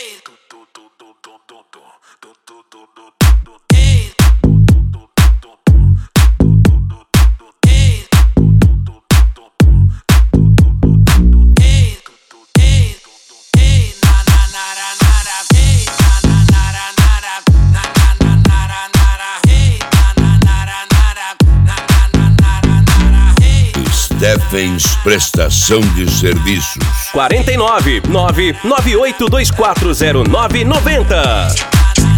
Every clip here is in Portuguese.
Steffens Prestação de Serviços 49 998240990.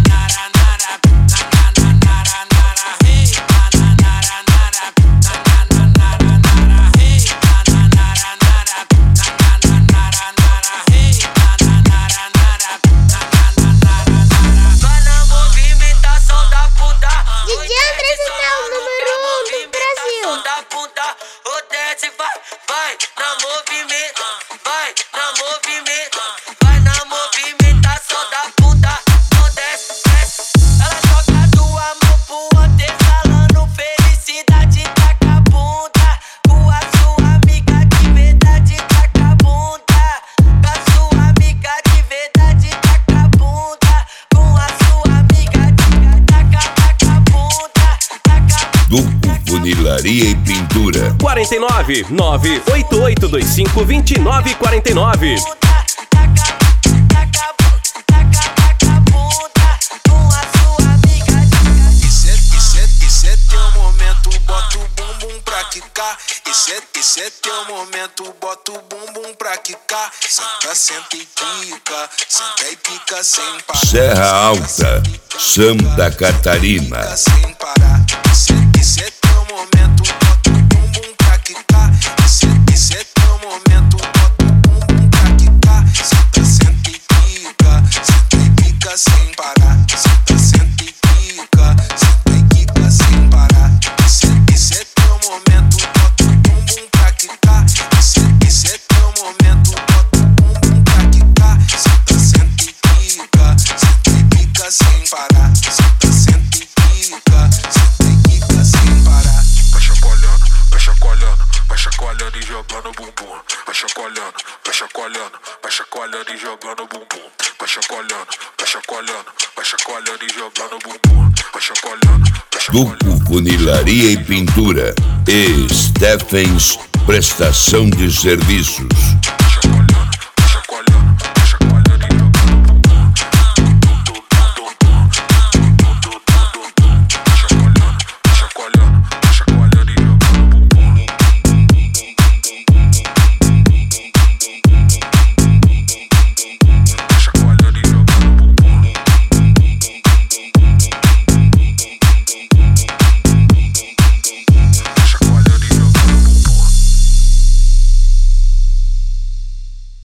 Funilaria e Pintura 49 988252949. Esse é teu momento, bota o bumbum pra quicar. Esse é teu momento, bota o bumbum pra quicar. Senta, senta e pica, senta e pica sem parar. Serra Alta, Santa Catarina. Sem parar. Esse é teu momento, bota o bumbum pra quicar. Esse é teu momento, bota o bumbum pra quicar. Senta, senta e pica sem parar. Senta, senta e pica sem parar. Esse é teu momento, bota o bumbum pra quicar. Esse é teu momento, bota o bumbum pra quicar. Senta, senta e pica sem parar. Senta, senta e pica sem parar. Vai chacoalhando, vai chacoalhando, vai chacoalhando e jogando bumbum. Vai chacoalhando, vai chacoalhando, vai chacoalhando e jogando bumbum. Vai chacoalhando, vai chacoalhando, vai chacoalhando e jogando bumbum. Vai chacoalhando, vai chacoalhando. Duco Funilaria e Pintura e Steffens Prestação de Serviços.